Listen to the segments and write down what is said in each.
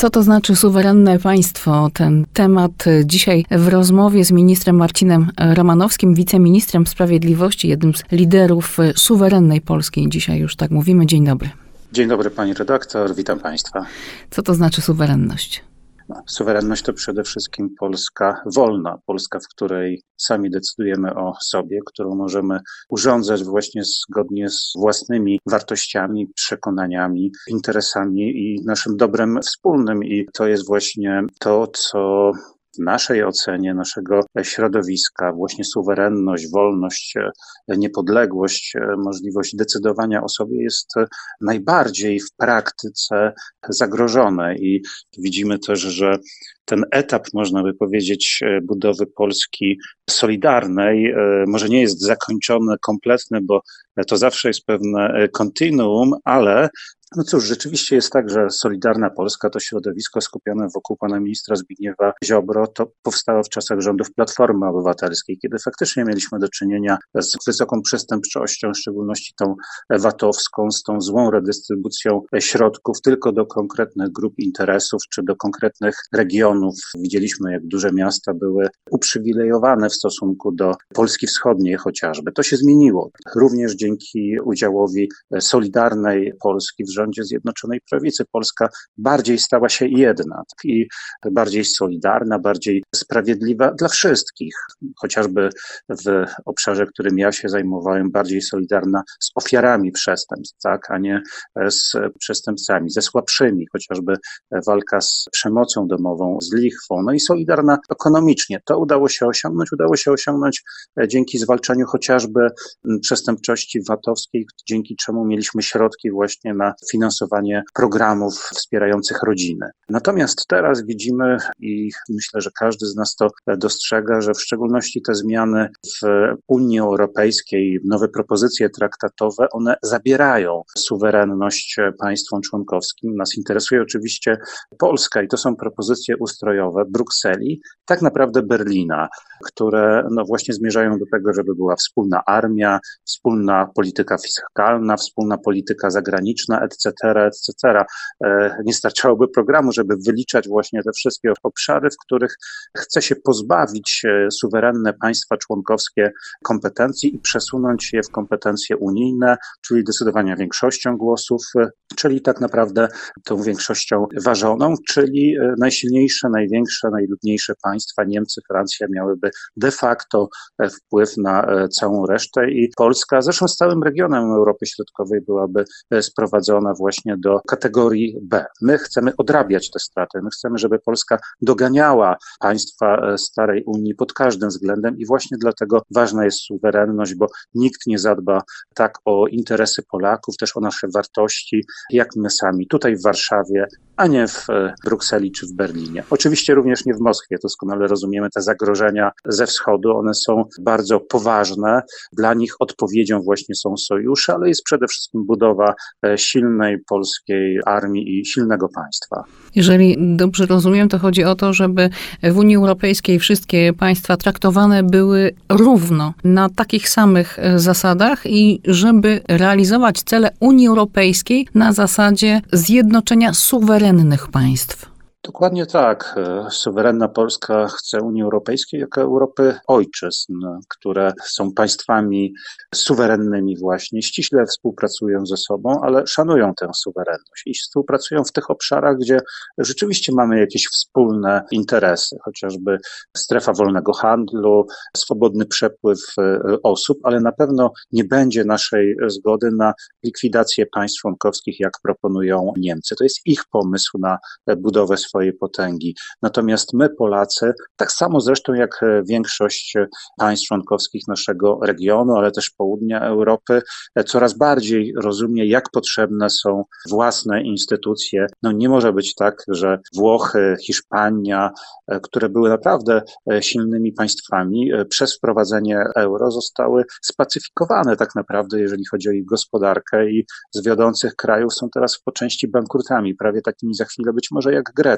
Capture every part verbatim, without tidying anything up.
Co to znaczy suwerenne państwo? Ten temat dzisiaj w rozmowie z ministrem Marcinem Romanowskim, wiceministrem sprawiedliwości, jednym z liderów suwerennej Polski. Dzisiaj już tak mówimy. Dzień dobry. Dzień dobry pani redaktor, witam państwa. Co to znaczy suwerenność? No, suwerenność to przede wszystkim Polska wolna, Polska, w której sami decydujemy o sobie, którą możemy urządzać właśnie zgodnie z własnymi wartościami, przekonaniami, interesami i naszym dobrem wspólnym. I to jest właśnie to, co w naszej ocenie, naszego środowiska, właśnie suwerenność, wolność, niepodległość, możliwość decydowania o sobie jest najbardziej w praktyce zagrożone. I widzimy też, że ten etap, można by powiedzieć, budowy Polski solidarnej może nie jest zakończony kompletny, bo to zawsze jest pewne kontinuum, ale no cóż, rzeczywiście jest tak, że Solidarna Polska, to środowisko skupione wokół pana ministra Zbigniewa Ziobro, to powstało w czasach rządów Platformy Obywatelskiej, kiedy faktycznie mieliśmy do czynienia z wysoką przestępczością, w szczególności tą VAT-owską, z tą złą redystrybucją środków tylko do konkretnych grup interesów czy do konkretnych regionów. Widzieliśmy, jak duże miasta były uprzywilejowane w stosunku do Polski Wschodniej chociażby. To się zmieniło. Również dzięki udziałowi Solidarnej Polski w rządzie Zjednoczonej Prawicy Polska bardziej stała się jedna i bardziej solidarna, bardziej sprawiedliwa dla wszystkich. Chociażby w obszarze, którym ja się zajmowałem, bardziej solidarna z ofiarami przestępstw, tak, a nie z przestępcami, ze słabszymi, chociażby walka z przemocą domową, z lichwą, no i solidarna ekonomicznie. To udało się osiągnąć, udało się osiągnąć dzięki zwalczaniu chociażby przestępczości VAT-owskiej, dzięki czemu mieliśmy środki właśnie na finansowanie programów wspierających rodziny. Natomiast teraz widzimy i myślę, że każdy z nas to dostrzega, że w szczególności te zmiany w Unii Europejskiej, nowe propozycje traktatowe, one zabierają suwerenność państwom członkowskim. Nas interesuje oczywiście Polska i to są propozycje ustrojowe Brukseli, tak naprawdę Berlina, które no właśnie zmierzają do tego, żeby była wspólna armia, wspólna polityka fiskalna, wspólna polityka zagraniczna, et cetera, et cetera. Nie starczałoby programu, żeby wyliczać właśnie te wszystkie obszary, w których chce się pozbawić suwerenne państwa członkowskie kompetencji i przesunąć je w kompetencje unijne, czyli decydowania większością głosów, czyli tak naprawdę tą większością ważoną, czyli najsilniejsze, największe, najludniejsze państwa, Niemcy, Francja, miałyby de facto wpływ na całą resztę i Polska, zresztą z całym regionem Europy Środkowej, byłaby sprowadzona właśnie do kategorii B. My chcemy odrabiać te straty, my chcemy, żeby Polska doganiała państwa starej Unii pod każdym względem i właśnie dlatego ważna jest suwerenność, bo nikt nie zadba tak o interesy Polaków, też o nasze wartości, jak my sami tutaj w Warszawie, a nie w Brukseli czy w Berlinie. Oczywiście również nie w Moskwie, doskonale rozumiemy te zagrożenia ze wschodu, one są bardzo poważne, dla nich odpowiedzią właśnie są sojusze, ale jest przede wszystkim budowa silnej polskiej armii i silnego państwa. Jeżeli dobrze rozumiem, to chodzi o to, żeby w Unii Europejskiej wszystkie państwa traktowane były równo, na takich samych zasadach i żeby realizować cele Unii Europejskiej na zasadzie zjednoczenia suwerennych państw. Dokładnie tak. Suwerenna Polska chce Unii Europejskiej jako Europy ojczyzn, które są państwami suwerennymi właśnie, ściśle współpracują ze sobą, ale szanują tę suwerenność i współpracują w tych obszarach, gdzie rzeczywiście mamy jakieś wspólne interesy, chociażby strefa wolnego handlu, swobodny przepływ osób, ale na pewno nie będzie naszej zgody na likwidację państw członkowskich, jak proponują Niemcy. To jest ich pomysł na budowę swojej swojej potęgi. Natomiast my, Polacy, tak samo zresztą jak większość państw członkowskich naszego regionu, ale też południa Europy, coraz bardziej rozumie, jak potrzebne są własne instytucje. No nie może być tak, że Włochy, Hiszpania, które były naprawdę silnymi państwami, przez wprowadzenie euro zostały spacyfikowane tak naprawdę, jeżeli chodzi o ich gospodarkę i z wiodących krajów są teraz po części bankrutami, prawie takimi za chwilę być może jak Grecja.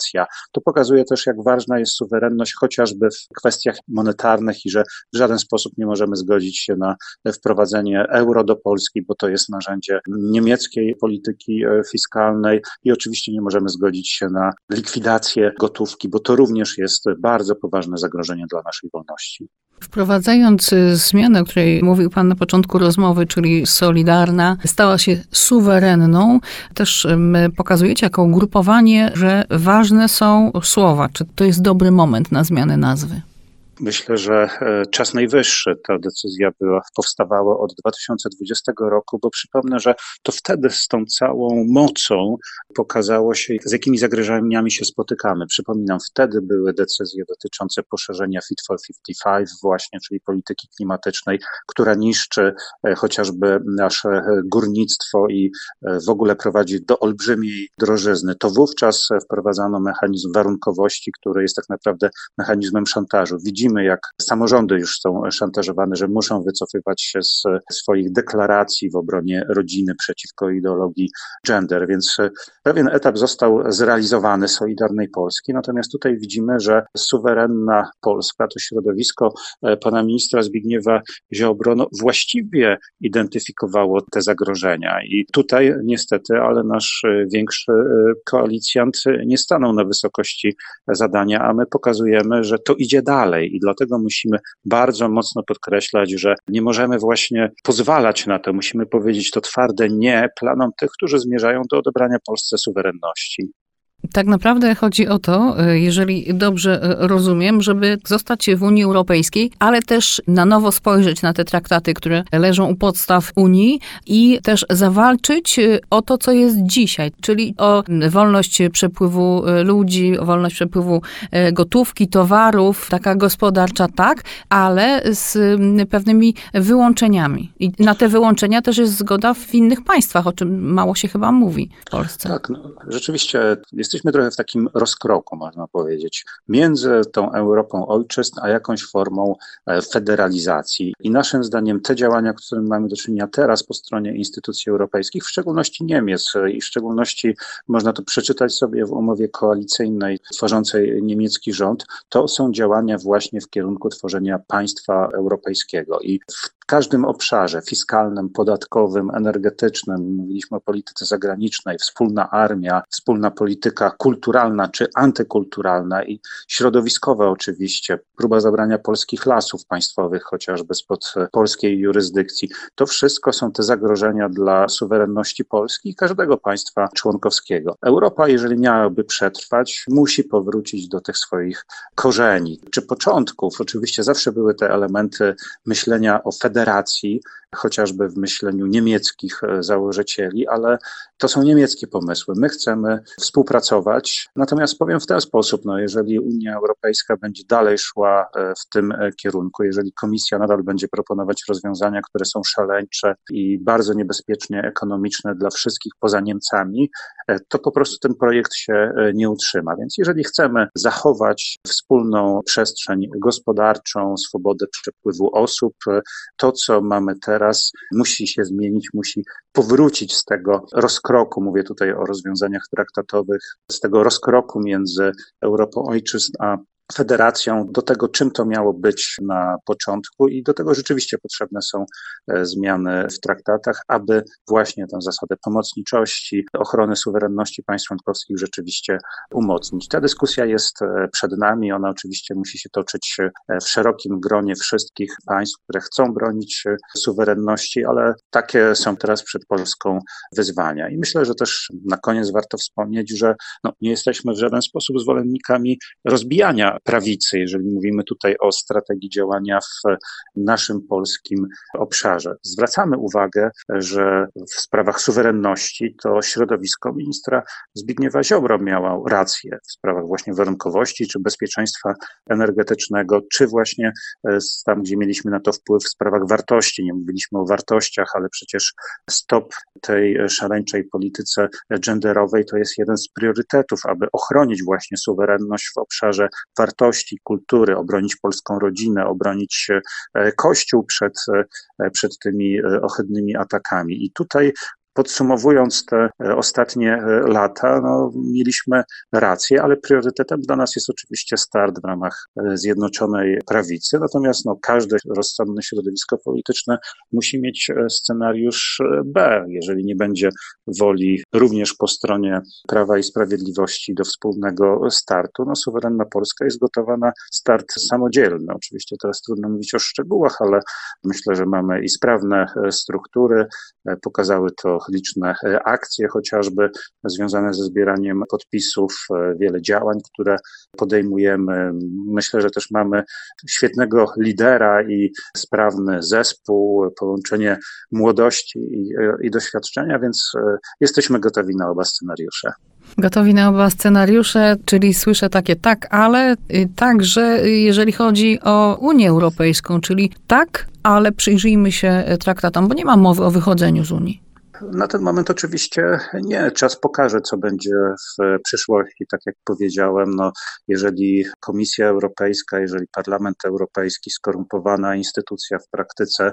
likwidacja. To pokazuje też, jak ważna jest suwerenność chociażby w kwestiach monetarnych i że w żaden sposób nie możemy zgodzić się na wprowadzenie euro do Polski, bo to jest narzędzie niemieckiej polityki fiskalnej i oczywiście nie możemy zgodzić się na likwidację gotówki, bo to również jest bardzo poważne zagrożenie dla naszej wolności. Wprowadzając zmianę, o której mówił Pan na początku rozmowy, czyli Solidarna, stała się suwerenną, też pokazujecie jako ugrupowanie, że ważne są słowa. Czy to jest dobry moment na zmianę nazwy? Myślę, że czas najwyższy. Ta decyzja była, powstawała od dwa tysiące dwudziestego roku, bo przypomnę, że to wtedy z tą całą mocą pokazało się, z jakimi zagrożeniami się spotykamy. Przypominam, wtedy były decyzje dotyczące poszerzenia Fit for pięćdziesiąt pięć właśnie, czyli polityki klimatycznej, która niszczy chociażby nasze górnictwo i w ogóle prowadzi do olbrzymiej drożyzny. To wówczas wprowadzano mechanizm warunkowości, który jest tak naprawdę mechanizmem szantażu. Widzimy, Widzimy, jak samorządy już są szantażowane, że muszą wycofywać się z swoich deklaracji w obronie rodziny przeciwko ideologii gender, więc pewien etap został zrealizowany Solidarnej Polski, natomiast tutaj widzimy, że suwerenna Polska, to środowisko pana ministra Zbigniewa Ziobro no, właściwie identyfikowało te zagrożenia i tutaj niestety, ale nasz większy koalicjant nie stanął na wysokości zadania, a my pokazujemy, że to idzie dalej. I dlatego musimy bardzo mocno podkreślać, że nie możemy właśnie pozwalać na to. Musimy powiedzieć to twarde nie planom tych, którzy zmierzają do odebrania Polsce suwerenności. Tak naprawdę chodzi o to, jeżeli dobrze rozumiem, żeby zostać w Unii Europejskiej, ale też na nowo spojrzeć na te traktaty, które leżą u podstaw Unii i też zawalczyć o to, co jest dzisiaj, czyli o wolność przepływu ludzi, o wolność przepływu gotówki, towarów, taka gospodarcza tak, ale z pewnymi wyłączeniami. I na te wyłączenia też jest zgoda w innych państwach, o czym mało się chyba mówi w Polsce. Tak, no, rzeczywiście jest Jesteśmy trochę w takim rozkroku, można powiedzieć, między tą Europą ojczyzn, a jakąś formą federalizacji. I naszym zdaniem te działania, z którymi mamy do czynienia teraz po stronie instytucji europejskich, w szczególności Niemiec i w szczególności można to przeczytać sobie w umowie koalicyjnej tworzącej niemiecki rząd, to są działania właśnie w kierunku tworzenia państwa europejskiego. I w każdym obszarze fiskalnym, podatkowym, energetycznym, mówiliśmy o polityce zagranicznej, wspólna armia, wspólna polityka kulturalna czy antykulturalna i środowiskowa oczywiście, próba zabrania polskich lasów państwowych chociażby spod polskiej jurysdykcji. To wszystko są te zagrożenia dla suwerenności Polski i każdego państwa członkowskiego. Europa, jeżeli miałaby przetrwać, musi powrócić do tych swoich korzeni czy początków. Oczywiście zawsze były te elementy myślenia o federacji, chociażby w myśleniu niemieckich założycieli, ale to są niemieckie pomysły. My chcemy współpracować, natomiast powiem w ten sposób, no jeżeli Unia Europejska będzie dalej szła w tym kierunku, jeżeli Komisja nadal będzie proponować rozwiązania, które są szaleńcze i bardzo niebezpiecznie ekonomiczne dla wszystkich poza Niemcami, to po prostu ten projekt się nie utrzyma. Więc jeżeli chcemy zachować wspólną przestrzeń gospodarczą, swobodę przepływu osób, to co mamy teraz musi się zmienić, musi powrócić z tego rozkroku, mówię tutaj o rozwiązaniach traktatowych, z tego rozkroku między Europą ojczyzn a federacją do tego, czym to miało być na początku i do tego rzeczywiście potrzebne są zmiany w traktatach, aby właśnie tę zasadę pomocniczości, ochrony suwerenności państw członkowskich rzeczywiście umocnić. Ta dyskusja jest przed nami, ona oczywiście musi się toczyć w szerokim gronie wszystkich państw, które chcą bronić suwerenności, ale takie są teraz przed Polską wyzwania. I myślę, że też na koniec warto wspomnieć, że no, nie jesteśmy w żaden sposób zwolennikami rozbijania prawicy, jeżeli mówimy tutaj o strategii działania w naszym polskim obszarze. Zwracamy uwagę, że w sprawach suwerenności to środowisko ministra Zbigniewa Ziobro miało rację w sprawach właśnie warunkowości, czy bezpieczeństwa energetycznego, czy właśnie tam, gdzie mieliśmy na to wpływ w sprawach wartości. Nie mówiliśmy o wartościach, ale przecież stop tej szaleńczej polityce genderowej to jest jeden z priorytetów, aby ochronić właśnie suwerenność w obszarze wartości, kultury, obronić polską rodzinę, obronić Kościół przed, przed tymi ohydnymi atakami. I tutaj podsumowując te ostatnie lata, no, mieliśmy rację, ale priorytetem dla nas jest oczywiście start w ramach Zjednoczonej Prawicy. Natomiast no, każde rozsądne środowisko polityczne musi mieć scenariusz B. Jeżeli nie będzie woli również po stronie Prawa i Sprawiedliwości do wspólnego startu, no, suwerenna Polska jest gotowa na start samodzielny. Oczywiście teraz trudno mówić o szczegółach, ale myślę, że mamy i sprawne struktury. Pokazały to liczne akcje, chociażby związane ze zbieraniem podpisów, wiele działań, które podejmujemy. Myślę, że też mamy świetnego lidera i sprawny zespół, połączenie młodości i, i doświadczenia, więc jesteśmy gotowi na oba scenariusze. Gotowi na oba scenariusze, czyli słyszę takie tak, ale także jeżeli chodzi o Unię Europejską, czyli tak, ale przyjrzyjmy się traktatom, bo nie ma mowy o wychodzeniu z Unii. Na ten moment oczywiście nie. Czas pokaże, co będzie w przyszłości. Tak jak powiedziałem, no, jeżeli Komisja Europejska, jeżeli Parlament Europejski, skorumpowana instytucja w praktyce,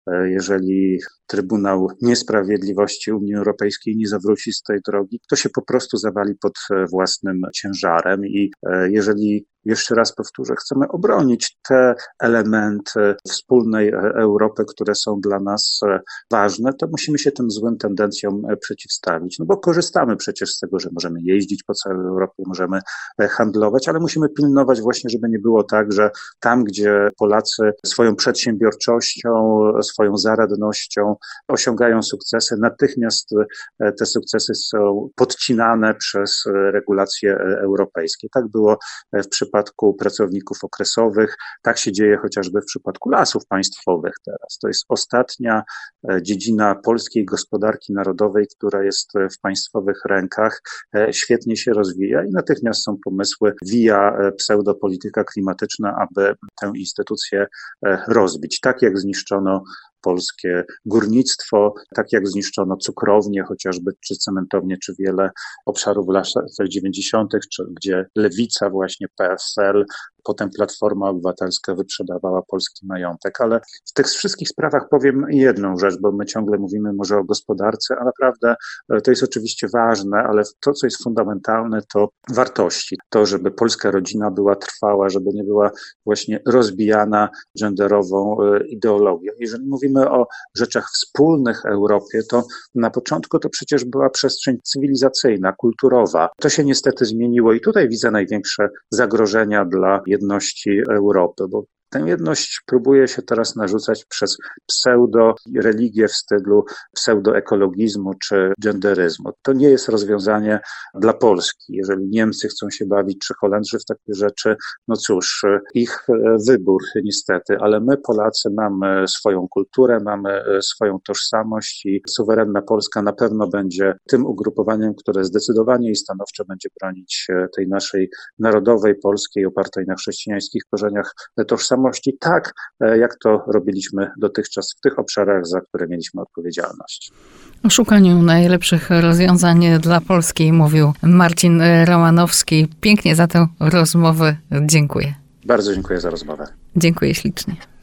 jeżeli Trybunał Niesprawiedliwości Unii Europejskiej nie zawróci z tej drogi, to się po prostu zawali pod własnym ciężarem i jeżeli, jeszcze raz powtórzę, chcemy obronić te elementy wspólnej Europy, które są dla nas ważne, to musimy się tym złym tendencjom przeciwstawić, no bo korzystamy przecież z tego, że możemy jeździć po całej Europie, możemy handlować, ale musimy pilnować właśnie, żeby nie było tak, że tam, gdzie Polacy swoją przedsiębiorczością, swoją zaradnością osiągają sukcesy, natychmiast te sukcesy są podcinane przez regulacje europejskie. Tak było w przypadku pracowników okresowych, tak się dzieje chociażby w przypadku lasów państwowych teraz. To jest ostatnia dziedzina polskiej gospodarki narodowej, która jest w państwowych rękach, świetnie się rozwija i natychmiast są pomysły via pseudopolityka klimatyczna, aby tę instytucję rozbić. Tak jak zniszczono polskie górnictwo, tak jak zniszczono cukrownie chociażby, czy cementownie, czy wiele obszarów w latach dziewięćdziesiątych, czy gdzie lewica, właśnie P S L, potem Platforma Obywatelska wyprzedawała polski majątek. Ale w tych wszystkich sprawach powiem jedną rzecz, bo my ciągle mówimy może o gospodarce, a naprawdę to jest oczywiście ważne, ale to, co jest fundamentalne, to wartości. To, żeby polska rodzina była trwała, żeby nie była właśnie rozbijana genderową ideologią. Jeżeli mówimy o rzeczach wspólnych Europie, to na początku to przecież była przestrzeń cywilizacyjna, kulturowa. To się niestety zmieniło i tutaj widzę największe zagrożenia dla jedności Europy, bo tę jedność próbuje się teraz narzucać przez pseudo-religię w stylu pseudoekologizmu czy genderyzmu. To nie jest rozwiązanie dla Polski. Jeżeli Niemcy chcą się bawić, czy Holendrzy w takie rzeczy, no cóż, ich wybór niestety, ale my Polacy mamy swoją kulturę, mamy swoją tożsamość i suwerenna Polska na pewno będzie tym ugrupowaniem, które zdecydowanie i stanowczo będzie bronić tej naszej narodowej, polskiej, opartej na chrześcijańskich korzeniach tożsamości, tak jak to robiliśmy dotychczas w tych obszarach, za które mieliśmy odpowiedzialność. O szukaniu najlepszych rozwiązań dla Polski mówił Marcin Romanowski. Pięknie za tę rozmowę dziękuję. Bardzo dziękuję za rozmowę. Dziękuję ślicznie.